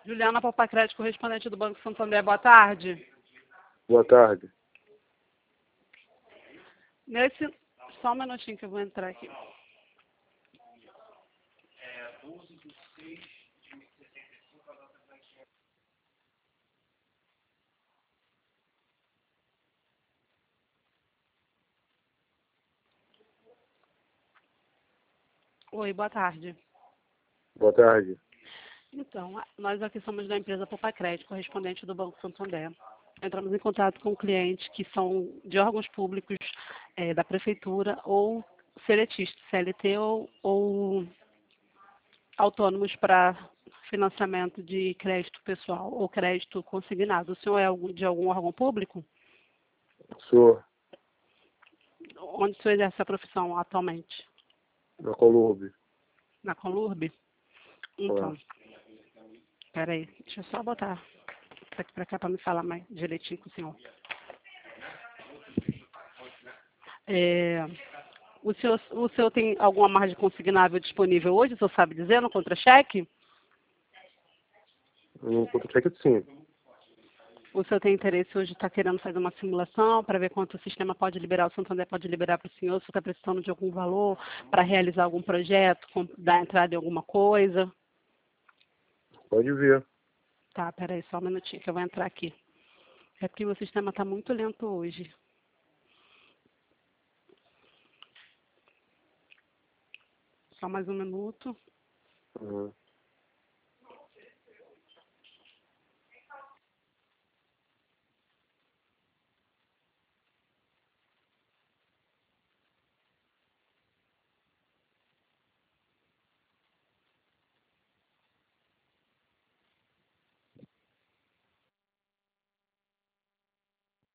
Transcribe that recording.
Juliana Papacrédito, correspondente do Banco Santander. Boa tarde. Boa tarde. Só um minutinho que eu vou entrar aqui. Oi, boa tarde. Boa tarde. Então, nós aqui somos da empresa Papacrédito, correspondente do Banco Santander. Entramos em contato com clientes que são de órgãos públicos da prefeitura ou seletistas, CLT ou autônomos para financiamento de crédito pessoal ou crédito consignado. O senhor é de algum órgão público? Sou Onde o senhor exerce a profissão atualmente? na Colurbe. Na Conlurb? Então, peraí, deixa eu só botar aqui para cá para me falar mais direitinho com o senhor. O senhor tem alguma margem consignável disponível hoje? O senhor sabe dizer no contra-cheque? No contra-cheque, sim. O senhor tem interesse hoje, está querendo fazer uma simulação para ver quanto o sistema pode liberar, o Santander pode liberar para o senhor? O senhor está precisando de algum valor para realizar algum projeto, dar entrada em alguma coisa? Pode ver. Tá, peraí, só um minutinho que eu vou entrar aqui. É porque o sistema está muito lento hoje. Só mais um minuto. Uhum.